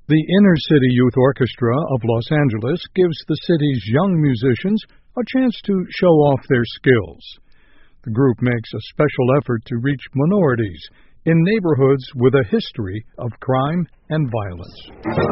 The Inner City Youth Orchestra of Los Angeles gives the city's young musicians a chance to show off their skills. The group makes a special effort to reach minorities in neighborhoods with a history of crime and violence.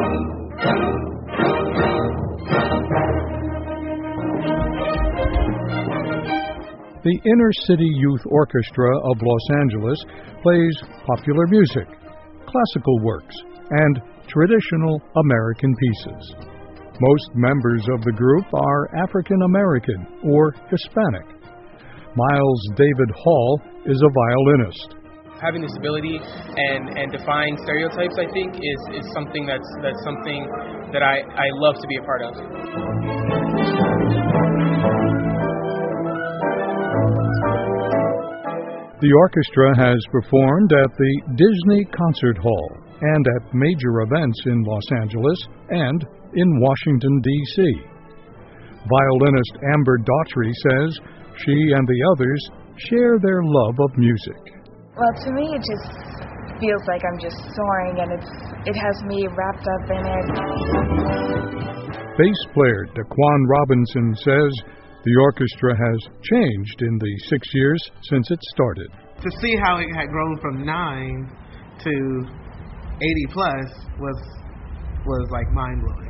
The Inner City Youth Orchestra of Los Angeles plays popular music, classical works, and traditional American pieces. Most members of the group are African American or Hispanic. Miles David Hall is a violinist. Having this ability and defying stereotypes, I think, is something that's something that I love to be a part of. The orchestra has performed at the Disney Concert Hall and at major events in Los Angeles and in Washington, D.C. Violinist Amber Daughtry says she and the others share their love of music. Well, to me, it just feels like I'm just soaring, and it has me wrapped up in it. Bass player Daquan Robinson says the orchestra has changed in the 6 years since it started. To see how it had grown from 9 to 80 plus was like mind-blowing.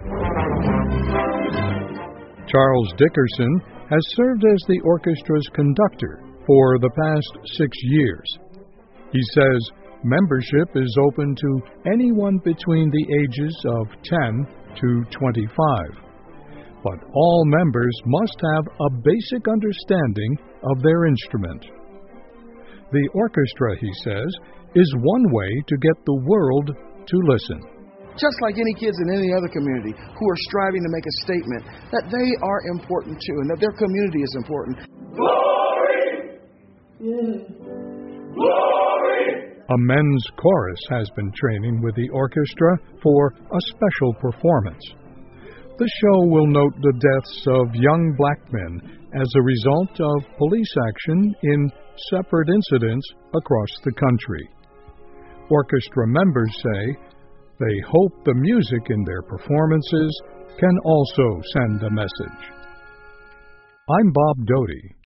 Charles Dickerson has served as the orchestra's conductor for the past 6 years. He says membership is open to anyone between the ages of 10 to 25. But all members must have a basic understanding of their instrument. The orchestra, he says, is one way to get the world to listen. Just like any kids in any other community who are striving to make a statement that they are important too and that their community is important. Glory! Yeah. Glory! A men's chorus has been training with the orchestra for a special performance. The show will note the deaths of young black men as a result of police action in separate incidents across the country. Orchestra members say they hope the music in their performances can also send a message. I'm Bob Doty.